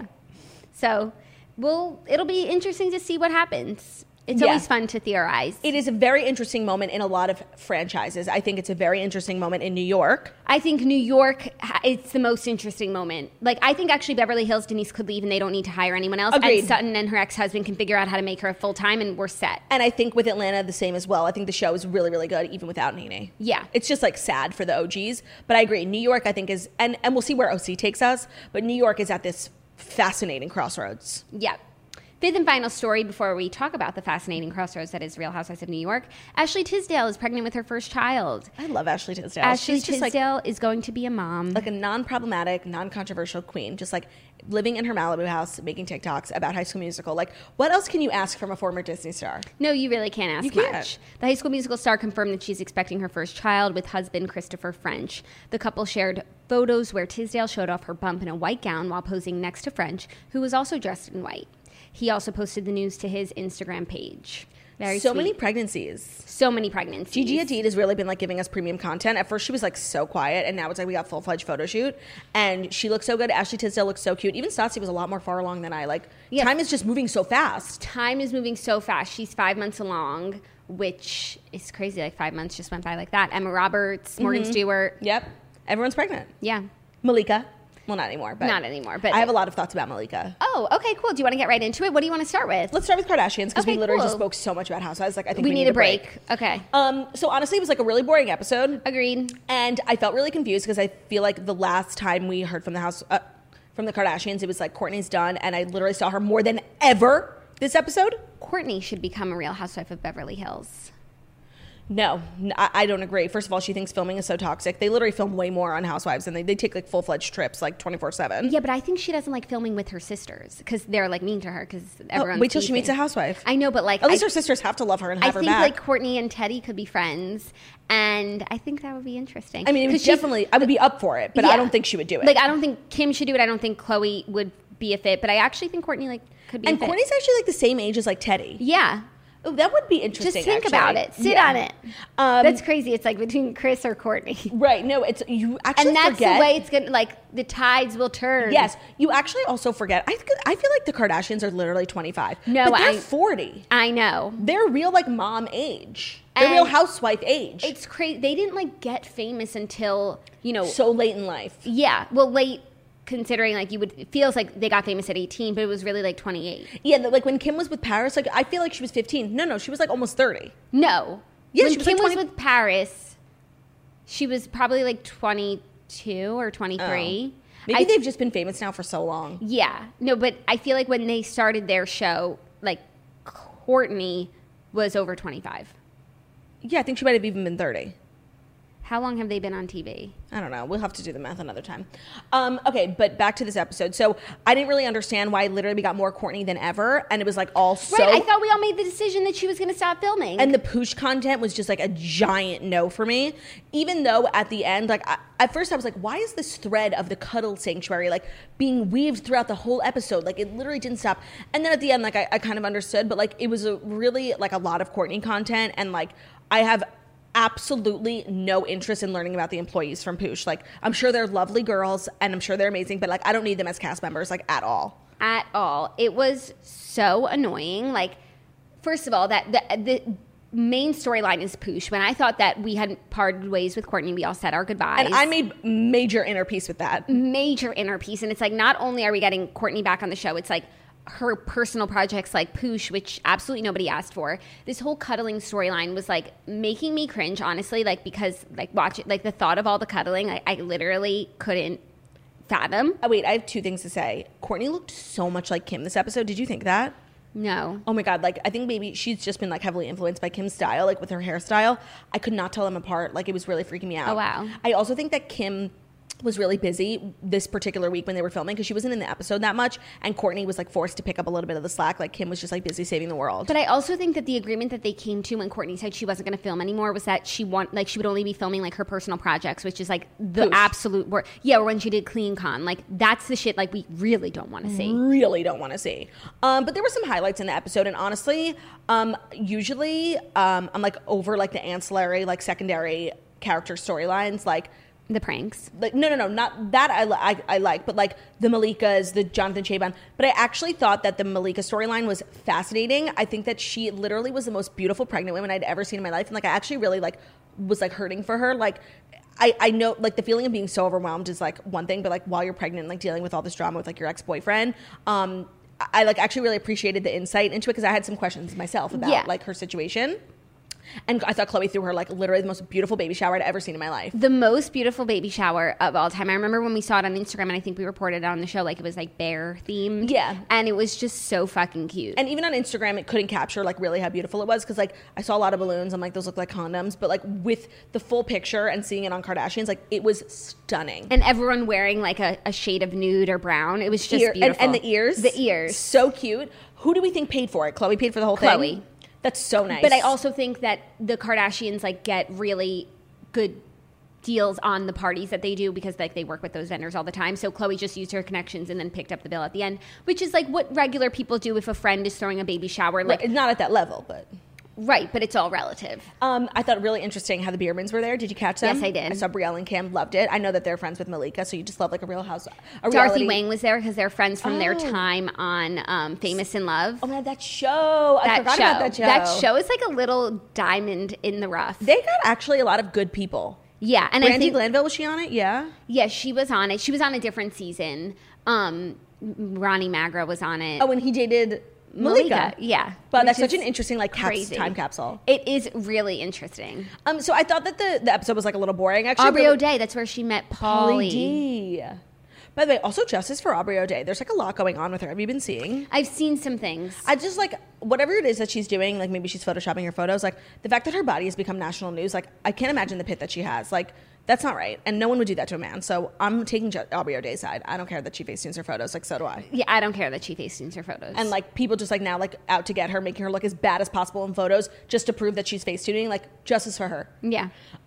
So, it'll be interesting to see what happens. It's always fun to theorize. It is a very interesting moment in a lot of franchises. I think it's a very interesting moment in New York. I think New York, it's the most interesting moment. Like, I think actually Beverly Hills, Denise could leave and they don't need to hire anyone else. Agreed. And Sutton and her ex-husband can figure out how to make her a full-time and we're set. And I think with Atlanta, the same as well. I think the show is really, really good, even without Nene. Yeah. It's just like sad for the OGs. But I agree. New York, I think is, and we'll see where OC takes us, but New York is at this fascinating crossroads. Yeah. Fifth and final story before we talk about the fascinating crossroads that is Real Housewives of New York. Ashley Tisdale is pregnant with her first child. I love Ashley Tisdale. Ashley She's just Tisdale is going to be a mom. like a non-problematic, non-controversial queen, just like living in her Malibu house, making TikToks about High School Musical. Like, what else can you ask from a former Disney star? No, you really can't ask You can't. much. The High School Musical star confirmed that she's expecting her first child with husband Christopher French. The couple shared photos where Tisdale showed off her bump in a white gown while posing next to French, who was also dressed in white. He also posted the news to his Instagram page. Very so sweet. many pregnancies. So many pregnancies. Gigi Hadid has really been like giving us premium content. At first she was like so quiet, and now it's like we got full-fledged photo shoot, and she looks so good. Ashley Tisdale looks so cute. Even Stassi was a lot more far along than I. Like, time is just moving so fast. Time is moving so fast. She's 5 months along, which is crazy. Like 5 months just went by like that. Emma Roberts, Morgan Stewart. Yep. Everyone's pregnant. Yeah. Malika. Well, not anymore. But Not anymore, but- I have a lot of thoughts about Malika. Oh, okay, cool. Do you want to get right into it? What do you want to start with? Let's start with Kardashians because Okay, we literally cool. just spoke so much about Housewives. Like, I think we need a break. Okay. So honestly, it was like a really boring episode. Agreed. And I felt really confused because I feel like the last time we heard from from the Kardashians, it was like Kourtney's done, and I literally saw her more than ever this episode. Kourtney should become a Real Housewife of Beverly Hills. No, I don't agree. First of all, she thinks filming is so toxic. They literally film way more on Housewives, and they take like full-fledged trips, like 24/7. Yeah, but I think she doesn't like filming with her sisters because they're like mean to her because everyone's Wait till she beefing. meets a housewife. I know, but like At least her sisters have to love her and have her I think back. like Kourtney and Teddy could be friends, and I think that would be interesting. I mean, it was 'Cause she's- definitely, I would be up for it, but Yeah. I don't think she would do it. Like, I don't think Kim should do it. I don't think Khloe would be a fit, but I actually think Kourtney like could be and a fit. Kourtney's actually like the same age as like Teddy. Yeah. Oh, that would be interesting. Just think actually. about it. Sit Yeah. on it. That's crazy. It's like between Chris or Kourtney. Right. No, it's you actually And that's forget. the way it's going to, like, the tides will turn. Yes, you actually also forget. I feel like the Kardashians are literally 25. No, but they're I- 40. I know. They're real like mom age. They're And real housewife age. It's crazy. They didn't, like, get famous until, you know. So late in life. Yeah. Well, late considering, like, it feels like they got famous at 18, but it was really, like, 28. Yeah, like when Kim was with Paris, like I feel like she was 15. No, she was like almost 30. No. Yeah, when she was, Kim like, was 20 with Paris, she was probably, like, 22 or 23. Maybe they've just been famous now for so long. Yeah. No, but I feel like when they started their show, like, Courtney was over 25. Yeah, I think she might have even been 30. How long have they been on TV? I don't know. We'll have to do the math another time. Okay, but back to this episode. So I didn't really understand why literally we got more Courtney than ever. And it was like all so... Right, I thought we all made the decision that she was going to stop filming. And the Poosh content was just like a giant no for me. Even though at the end, like at first I was like, why is this thread of the cuddle sanctuary like being weaved throughout the whole episode? Like it literally didn't stop. And then at the end, like I kind of understood, but like it was a really like a lot of Courtney content. And like I have absolutely no interest in learning about the employees from Poosh. Like I'm sure they're lovely girls and I'm sure they're amazing, but like I don't need them as cast members like at all. At all. It was so annoying. Like, first of all, that the main storyline is Poosh. When I thought that we had parted ways with Courtney, we all said our goodbyes. And I made major inner peace with that. Major inner peace. And it's like not only are we getting Courtney back on the show, it's like her personal projects like Poosh, which absolutely nobody asked for. This whole cuddling storyline was like making me cringe, honestly, like because like watch it, like the thought of all the cuddling, like, I literally couldn't fathom. Oh wait, I have two things to say. Courtney looked so much like Kim this episode. Did you think that? No. Oh my God, like I think maybe she's just been like heavily influenced by Kim's style, like with her hairstyle. I could not tell them apart. Like it was really freaking me out. Oh wow. I also think that Kim was really busy this particular week when they were filming because she wasn't in the episode that much, and Courtney was like forced to pick up a little bit of the slack. Like Kim was just like busy saving the world. But I also think that the agreement that they came to when Courtney said she wasn't going to film anymore was that she would only be filming like her personal projects, which is like the Poosh. Absolute worst. Yeah, or when she did Clean Con, like that's the shit like we really don't want to see. Really don't want to see. But there were some highlights in the episode, and honestly, usually I'm like over like the ancillary, like secondary character storylines, like. The pranks. Like no, not that I like, but like the Malikas, the Jonathan Chabon. But I actually thought that the Malika storyline was fascinating. I think that she literally was the most beautiful pregnant woman I'd ever seen in my life, and like I actually really like was like hurting for her. Like I know like the feeling of being so overwhelmed is like one thing, but like while you're pregnant, like dealing with all this drama with like your ex-boyfriend, I like actually really appreciated the insight into it because I had some questions myself about like her situation. And I thought Chloe threw her like literally the most beautiful baby shower I'd ever seen in my life. The most beautiful baby shower of all time. I remember when we saw it on Instagram, and I think we reported it on the show, like it was like bear themed. Yeah. And it was just so fucking cute. And even on Instagram, it couldn't capture like really how beautiful it was because like I saw a lot of balloons. I'm like, those look like condoms. But like with the full picture and seeing it on Kardashians, like it was stunning. And everyone wearing like a shade of nude or brown. It was just beautiful. And the ears. The ears. So cute. Who do we think paid for it? Chloe paid for the whole thing? Chloe. That's so nice. But I also think that the Kardashians like get really good deals on the parties that they do because like they work with those vendors all the time. So Chloe just used her connections and then picked up the bill at the end, which is like what regular people do if a friend is throwing a baby shower. Like not at that level, but... Right, but it's all relative. I thought it really interesting how the Biermans were there. Did you catch them? Yes, I did. I saw Brielle and Cam, loved it. I know that they're friends with Malika, so you just love like a real house. Dorothy Wang was there because they're friends from their time on Famous in Love. Oh man, that show! I forgot about that show. That show is like a little diamond in the rough. They got actually a lot of good people. Yeah, and Brandi I think Glanville, was she on it? Yeah. Yeah, she was on it. She was on a different season. Ronnie Magra was on it. Oh, and he dated Malika. Yeah. But that's such an interesting like time capsule. It is really interesting. So I thought that the episode was like a little boring actually. Aubrey O'Day, that's where she met Pauly D. By the way, also justice for Aubrey O'Day. There's like a lot going on with her. Have you been seeing? I've seen some things. I just like whatever it is that she's doing, like maybe she's photoshopping her photos, like the fact that her body has become national news, like I can't imagine the pit that she has. Like that's not right. And no one would do that to a man. So I'm taking Aubrey O'Day's side. I don't care that she facetunes her photos. Like so do I. Yeah, I don't care that she facetunes her photos. And like people just like now like out to get her, making her look as bad as possible in photos just to prove that she's facetuning. Like justice for her. Yeah.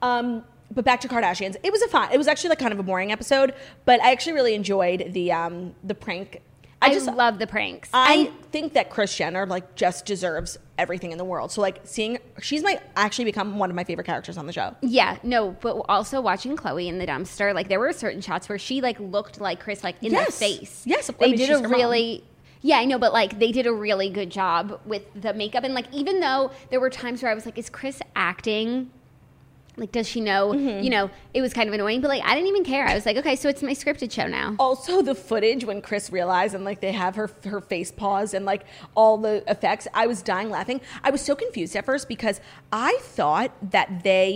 But back to Kardashians. It was actually like kind of a boring episode, but I actually really enjoyed the prank. I just love the pranks. I think that Kris Jenner like just deserves everything in the world. So like she's actually become one of my favorite characters on the show. Yeah, no, but also watching Chloe in the dumpster, like there were certain shots where she like looked like Kris like in the face. Yes, of course. They did a really Yeah, I know, but like they did a really good job with the makeup, and like even though there were times where I was like, is Kris acting? Like, does she know? You know, it was kind of annoying, but like, I didn't even care. I was like, okay, so it's my scripted show now. Also, the footage when Kris realized and like they have her face pause and like all the effects, I was dying laughing. I was so confused at first because I thought that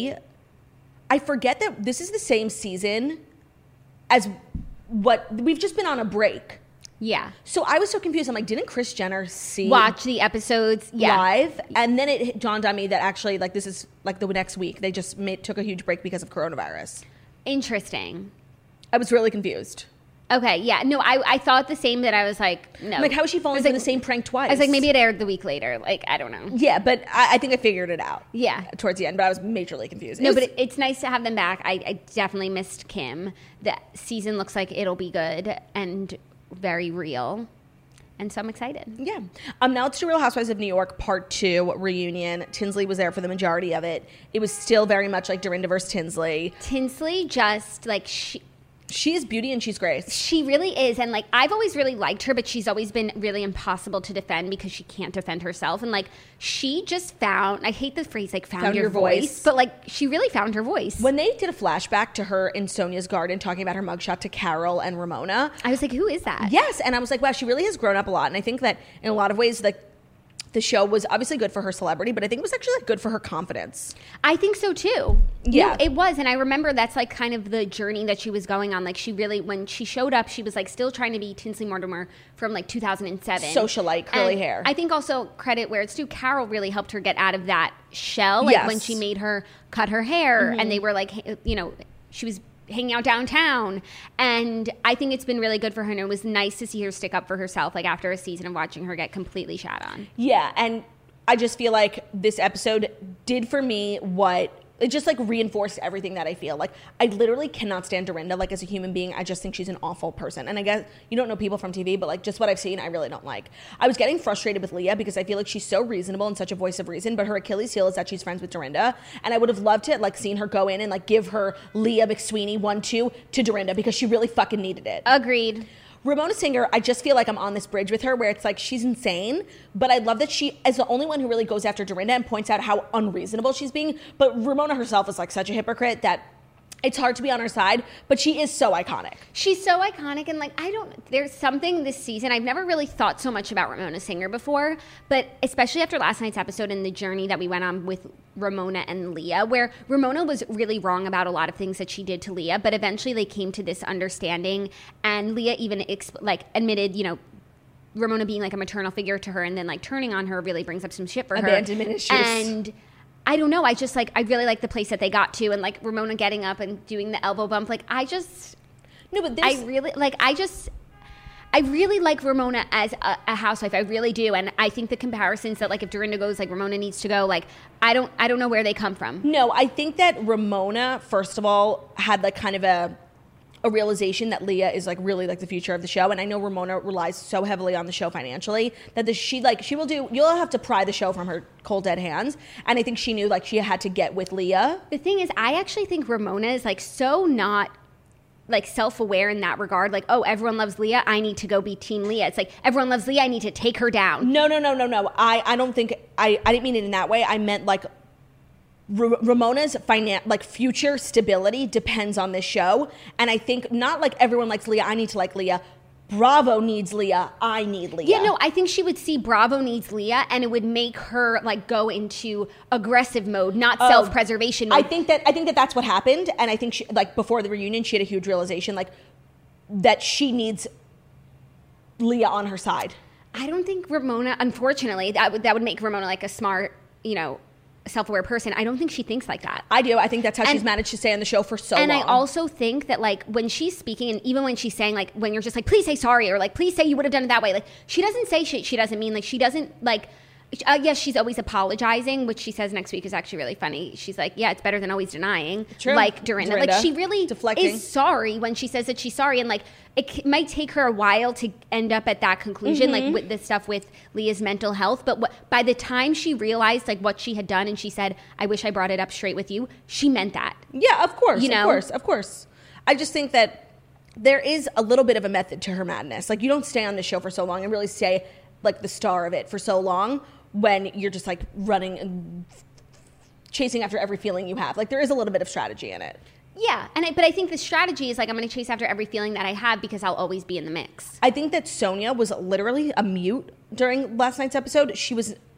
I forget that this is the same season as what we've just been on a break. Yeah. So I was so confused. I'm like, didn't Kris Jenner watch the episodes live? And then it dawned on me that actually, like, this is like the next week. They just took a huge break because of coronavirus. Interesting. I was really confused. Okay, yeah. No, I thought the same, that I was like, no. Like, how is she falling for the same prank twice? I was like, maybe it aired the week later. Like, I don't know. Yeah, but I think I figured it out. Yeah. Towards the end, but I was majorly confused. But it's nice to have them back. I definitely missed Kim. The season looks like it'll be good and very real. And so I'm excited. Yeah. Now it's the Real Housewives of New York Part 2 reunion. Tinsley was there for the majority of it. It was still very much like Dorinda versus Tinsley. Tinsley just, like, she is beauty and she's grace. She really is. And, like, I've always really liked her, but she's always been really impossible to defend because she can't defend herself. And, like, she just found, I hate the phrase, like, found your voice. But, like, she really found her voice. When they did a flashback to her in Sonia's garden talking about her mugshot to Carol and Ramona. I was like, who is that? Yes. And I was like, wow, she really has grown up a lot. And I think that in a lot of ways, like, the show was obviously good for her celebrity, but I think it was actually like good for her confidence. I think so too. Yeah. No, it was. And I remember that's like kind of the journey that she was going on. Like she really, when she showed up, she was like still trying to be Tinsley Mortimer from like 2007. Socialite, curly hair. I think also credit where it's due, Carol really helped her get out of that shell. Like when she made her cut her hair and they were like, you know, she was hanging out downtown, and I think it's been really good for her, and it was nice to see her stick up for herself, like after a season of watching her get completely shat on. Yeah, and I just feel like this episode did for me what it just like reinforced everything that I feel. Like I literally cannot stand Dorinda. Like as a human being, I just think she's an awful person. And I guess you don't know people from TV, but like just what I've seen, I really don't like. I was getting frustrated with Leah because I feel like she's so reasonable and such a voice of reason, but her Achilles heel is that she's friends with Dorinda. And I would have loved to like seen her go in and like give her Leah McSweeney 1-2 to Dorinda because she really fucking needed it. Agreed. Ramona Singer, I just feel like I'm on this bridge with her where it's like she's insane, but I love that she is the only one who really goes after Dorinda and points out how unreasonable she's being. But Ramona herself is like such a hypocrite that it's hard to be on her side, but she is so iconic. She's so iconic, and like there's something this season, I've never really thought so much about Ramona Singer before, but especially after last night's episode and the journey that we went on with Ramona and Leah, where Ramona was really wrong about a lot of things that she did to Leah, but eventually they came to this understanding, and Leah even admitted, you know, Ramona being like a maternal figure to her and then like turning on her really brings up some shit for her. Abandonment issues. And I don't know. I just like, I really like the place that they got to, and like Ramona getting up and doing the elbow bump. Like I really like Ramona as a housewife. I really do. And I think the comparisons that like if Dorinda goes, like Ramona needs to go, like I don't know where they come from. No, I think that Ramona, first of all, had like kind of a realization that Leah is like really like the future of the show, and I know Ramona relies so heavily on the show financially that she will do. You'll have to pry the show from her cold dead hands, and I think she knew like she had to get with Leah. The thing is, I actually think Ramona is like so not like self-aware in that regard. Like, oh, everyone loves Leah, I need to go be Team Leah. It's like everyone loves Leah, I need to take her down. No. I don't think I didn't mean it in that way. I meant like Ramona's future stability depends on this show, and I think not like everyone likes Leah, I need to like Leah. Bravo needs Leah, I need Leah. Yeah, no, I think she would see Bravo needs Leah, and it would make her like go into aggressive mode, not self-preservation mode. I think that that's what happened, and I think she, like before the reunion, she had a huge realization like that she needs Leah on her side. I don't think Ramona, unfortunately, that would make Ramona like a smart, you know, self-aware person. I don't think she thinks like that. I do. I think that's how she's managed to stay on the show for so long. And I also think that like when she's speaking, and even when she's saying like when you're just like please say sorry or like please say you would have done it that way, like she doesn't say shit she doesn't mean. Like she doesn't like yes, she's always apologizing, which she says next week is actually really funny. She's like, yeah, it's better than always denying. True. Like Dorinda. Like she really deflecting. Is sorry when she says that she's sorry, and like it might take her a while to end up at that conclusion, like with this stuff with Leah's mental health. But by the time she realized like what she had done, and she said, I wish I brought it up straight with you, she meant that. Yeah, of course, you know? Of course. I just think that there is a little bit of a method to her madness. Like you don't stay on the show for so long and really stay like the star of it for so long when you're just like running and chasing after every feeling you have. Like there is a little bit of strategy in it. Yeah, but I think the strategy is like I'm going to chase after every feeling that I have because I'll always be in the mix. I think that Sonia was literally a mute during last night's episode. She was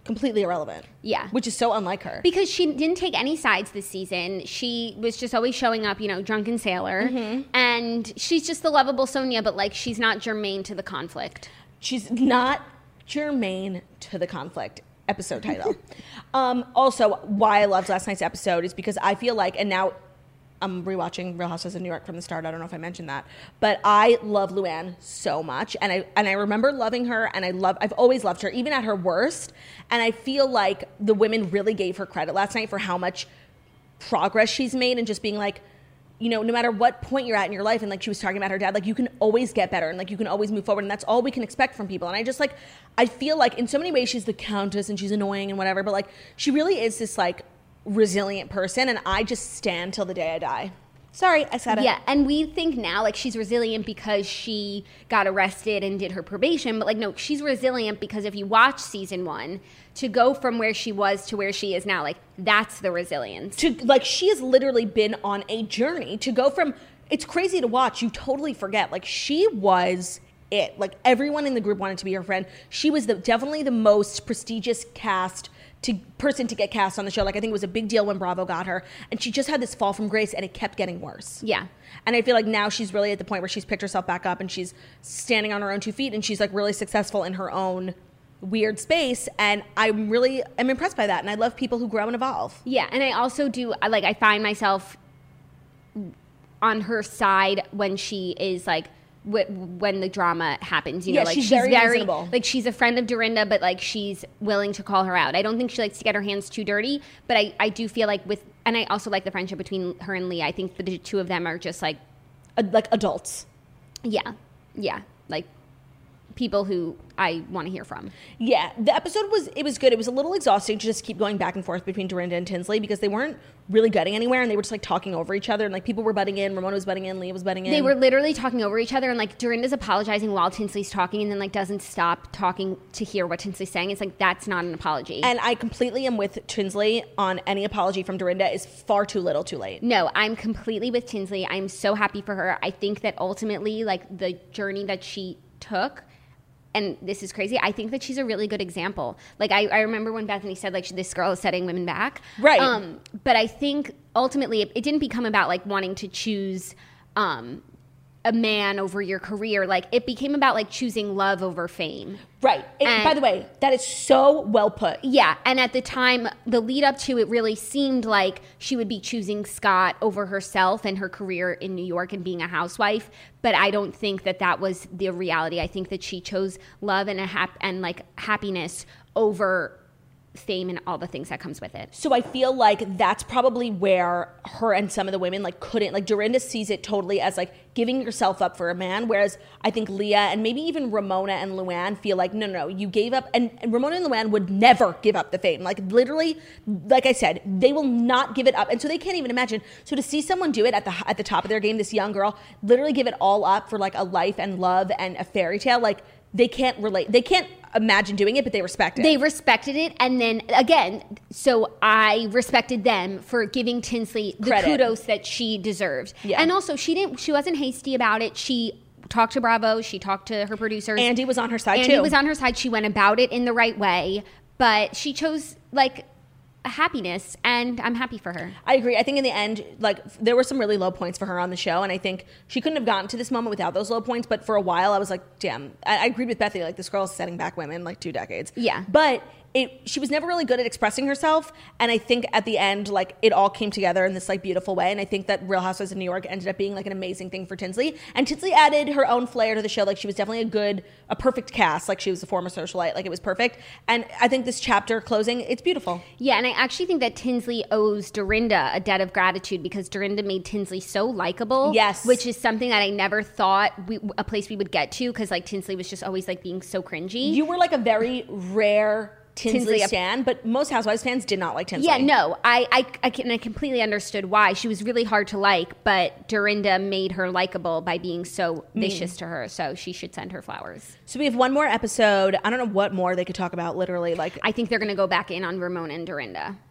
completely irrelevant. Yeah. Which is so unlike her. Because she didn't take any sides this season. She was just always showing up, drunken sailor. And she's just the lovable Sonia, but like she's not germane to the conflict. She's not germane to the conflict. Episode title. Also, why I loved last night's episode is because I feel like, and now I'm rewatching Real Housewives of New York from the start. I don't know if I mentioned that, but I love Luann so much, and I remember loving her, and I've always loved her, even at her worst. And I feel like the women really gave her credit last night for how much progress she's made, and just being like, no matter what point you're at in your life, and like she was talking about her dad, like you can always get better, and like you can always move forward, and that's all we can expect from people. And I just like, I feel like in so many ways she's the Countess and she's annoying and whatever, but like she really is this like resilient person, and I just stand till the day I die. Sorry, I said it. Yeah, and we think now like she's resilient because she got arrested and did her probation, but like no, she's resilient because if you watch season 1, to go from where she was to where she is now, like that's the resilience. Like she has literally been on a journey to go from, it's crazy to watch, you totally forget, like she was it. Like everyone in the group wanted to be her friend. She was definitely the most prestigious person to get cast on the show. Like I think it was a big deal when Bravo got her, and she just had this fall from grace, and it kept getting worse. Yeah. And I feel like now she's really at the point where she's picked herself back up, and she's standing on her own 2 feet, and she's like really successful in her own weird space, and I'm impressed by that, and I love people who grow and evolve. Yeah, and I also do, like I find myself on her side when she is like, when the drama happens, like she's very reasonable. Like she's a friend of Dorinda, but like she's willing to call her out. I don't think she likes to get her hands too dirty, but I do feel like and I also like the friendship between her and Leah. I think the two of them are just like adults. Yeah, like people who I want to hear from. Yeah, the episode was good. It was a little exhausting to just keep going back and forth between Dorinda and Tinsley because they weren't really getting anywhere, and they were just like talking over each other, and like people were butting in. Ramona was butting in. Leah was butting in. They were literally talking over each other, and like Dorinda's apologizing while Tinsley's talking, and then like doesn't stop talking to hear what Tinsley's saying. It's like that's not an apology. And I completely am with Tinsley on any apology from Dorinda is far too little, too late. No, I'm completely with Tinsley. I'm so happy for her. I think that ultimately, like the journey that she took. And this is crazy. I think that she's a really good example. Like, I remember when Bethany said, like, this girl is setting women back. Right. But I think, ultimately, it didn't become about, like, wanting to choose a man over your career. Like, it became about, like, choosing love over fame. Right. By the way, that is so well put. Yeah. And at the time, the lead up to it really seemed like she would be choosing Scott over herself and her career in New York and being a housewife. But I don't think that was the reality. I think that she chose love and happiness over fame and all the things that comes with it. So I feel like that's probably where her and some of the women like couldn't, like Dorinda sees it totally as like giving yourself up for a man, whereas I think Leah and maybe even Ramona and Luann feel like no, you gave up, and Ramona and Luann would never give up the fame. Like literally, like I said, they will not give it up, and so they can't even imagine. So to see someone do it at the top of their game, this young girl literally give it all up for like a life and love and a fairy tale, like they can't relate. They can't imagine doing it, but they respect it. They respected it, and then again, so I respected them for giving Tinsley the credit. Kudos that she deserved. Yeah. And also, she wasn't hasty about it. She talked to Bravo. She talked to her producers. Andy was on her side too. Andy was on her side. She went about it in the right way, but she chose like happiness, and I'm happy for her. I agree. I think in the end, like there were some really low points for her on the show, and I think she couldn't have gotten to this moment without those low points. But for a while, I was like, damn. I agreed with Bethany. Like this girl's setting back women like 2 decades. Yeah. But she was never really good at expressing herself, and I think at the end, like it all came together in this like beautiful way. And I think that Real Housewives of New York ended up being like an amazing thing for Tinsley. And Tinsley added her own flair to the show. Like she was definitely a perfect cast. Like she was a former socialite. Like it was perfect. And I think this chapter closing, it's beautiful. Yeah, and I actually think that Tinsley owes Dorinda a debt of gratitude because Dorinda made Tinsley so likable. Yes, which is something that I never thought a place we would get to because like Tinsley was just always like being so cringy. You were like a very rare Tinsley stan, but most Housewives fans did not like Tinsley. Yeah, no, I completely understood why. She was really hard to like, but Dorinda made her likable by being so vicious to her, so she should send her flowers. So we have one more episode. I don't know what more they could talk about, literally. Like, I think they're going to go back in on Ramona and Dorinda.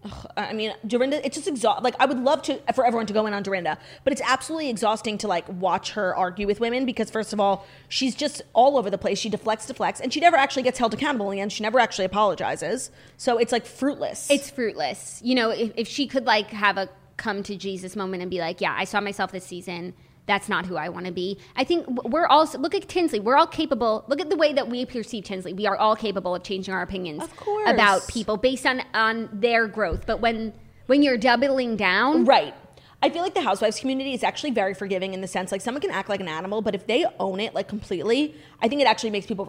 I mean, Dorinda, it's just like, I would love for everyone to go in on Dorinda, but it's absolutely exhausting to like watch her argue with women because first of all, she's just all over the place. She deflects, and she never actually gets held accountable in the end. She never actually apologizes. So it's like fruitless. It's fruitless. You know, if she could like have a come to Jesus moment and be like, yeah, I saw myself this season. That's not who I want to be. I think we're all, look at Tinsley. We're all capable. Look at the way that we perceive Tinsley. We are all capable of changing our opinions about people based on their growth. But when you're doubling down. Right. I feel like the Housewives community is actually very forgiving in the sense like someone can act like an animal, but if they own it like completely, I think it actually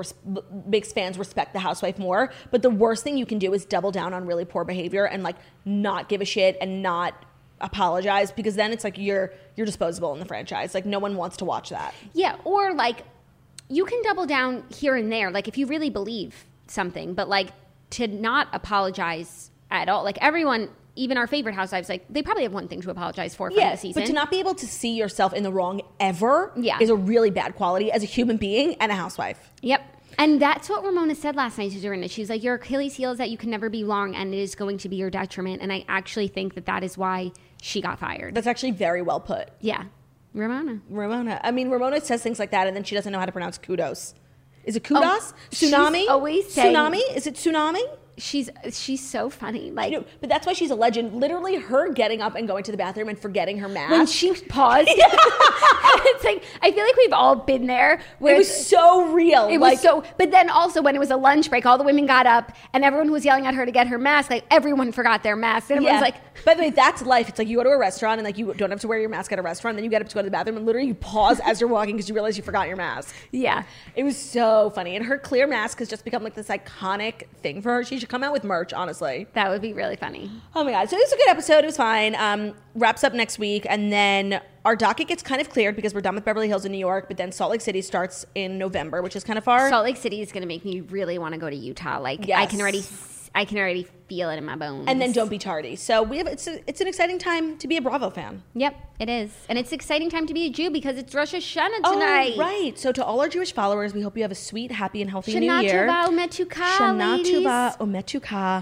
makes fans respect the housewife more. But the worst thing you can do is double down on really poor behavior and like not give a shit and not apologize, because then it's like you're disposable in the franchise. Like no one wants to watch that. Yeah, or like you can double down here and there, like if you really believe something, but like to not apologize at all. Like everyone, even our favorite housewives, like they probably have one thing to apologize for from the season. But to not be able to see yourself in the wrong ever is a really bad quality as a human being and a housewife. Yep. And that's what Ramona said last night to Dorinda. She was like, your Achilles heel is that you can never be wrong and it is going to be your detriment. And I actually think that is why she got fired. That's actually very well put. Yeah. Ramona. I mean, Ramona says things like that and then she doesn't know how to pronounce kudos. Is it kudos? Tsunami? She's always saying, tsunami? Is it tsunami? She's so funny. Like, you know, but that's why she's a legend. Literally her getting up and going to the bathroom and forgetting her mask. When she paused. It's like, I feel like we've all been there. It was so real. It was so, but then also when it was a lunch break, all the women got up and everyone was yelling at her to get her mask. Like everyone forgot their mask. And everyone's like. By the way, that's life. It's like you go to a restaurant and like you don't have to wear your mask at a restaurant. Then you get up to go to the bathroom and literally you pause as you're walking because you realize you forgot your mask. Yeah. It was so funny. And her clear mask has just become like this iconic thing for her. She should come out with merch, honestly. That would be really funny. Oh my God. So it was a good episode. It was fine. Wraps up next week. And then our docket gets kind of cleared because we're done with Beverly Hills in New York. But then Salt Lake City starts in November, which is kind of far. Salt Lake City is going to make me really want to go to Utah. Like, yes. I can already feel it in my bones. And then Don't Be Tardy. So it's an exciting time to be a Bravo fan. Yep, it is. And it's an exciting time to be a Jew because it's Rosh Hashanah tonight. Oh, right. So to all our Jewish followers, we hope you have a sweet, happy, and healthy New Year. Shana Tova Umetuka, Shana Tova Umetuka.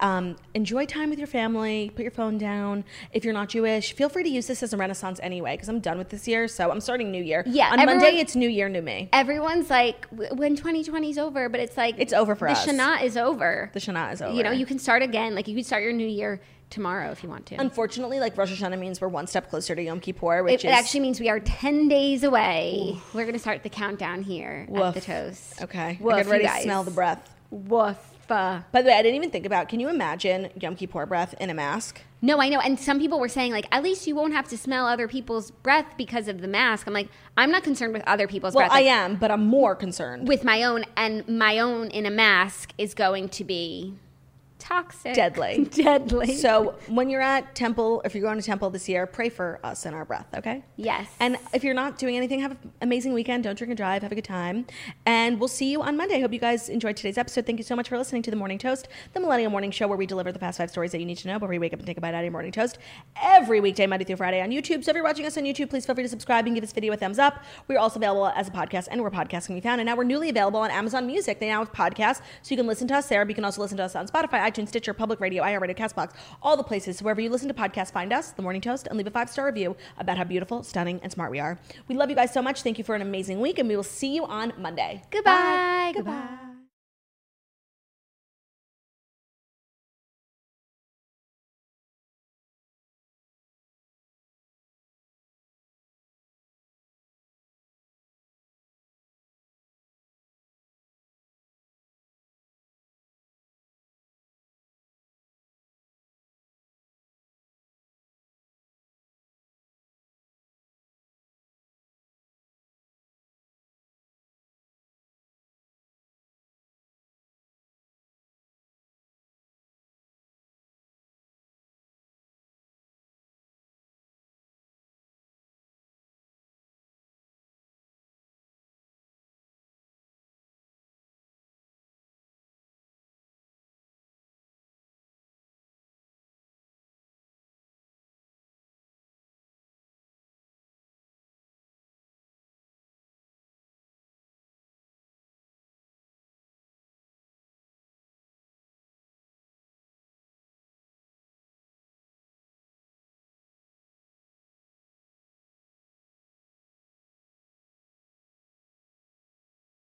Enjoy time with your family. Put your phone down. If you're not Jewish, feel free to use this as a renaissance anyway because I'm done with this year. So I'm starting New Year. Yeah. On Monday, it's New Year, New Me. Everyone's like, when 2020 is over, but it's like. It's over for us. The Shana is over. The Shana is over. You know, you can start again. Like you can start your New Year tomorrow if you want to. Unfortunately, like Rosh Hashanah means we're one step closer to Yom Kippur, which it actually means we are 10 days away. Oof. We're going to start the countdown here at the toast. Okay. Woof, I get ready to smell the breath. Woof. By the way, I didn't even think about, can you imagine Yom Kippur breath in a mask? No, I know. And some people were saying, like, at least you won't have to smell other people's breath because of the mask. I'm like, I'm not concerned with other people's breath. Well, I am, but I'm more concerned with my own. And my own in a mask is going to be toxic. Deadly. So when you're at temple, if you're going to temple this year, pray for us and our breath, okay? Yes. And if you're not doing anything, have an amazing weekend. Don't drink and drive. Have a good time. And we'll see you on Monday. Hope you guys enjoyed today's episode. Thank you so much for listening to The Morning Toast, the Millennial Morning Show where we deliver the past 5 stories that you need to know before you wake up and take a bite out of your morning toast every weekday, Monday through Friday on YouTube. So if you're watching us on YouTube, please feel free to subscribe and give this video a thumbs up. We're also available as a podcast and where podcasts can be found. And now we're newly available on Amazon Music. They now have podcasts, so you can listen to us there. But you can also listen to us on Spotify, iTunes, Stitcher, Public Radio, iHeartRadio, CastBox, all the places. So wherever you listen to podcasts, find us, The Morning Toast, and leave a 5-star review about how beautiful, stunning, and smart we are. We love you guys so much. Thank you for an amazing week, and we will see you on Monday. Goodbye. Goodbye.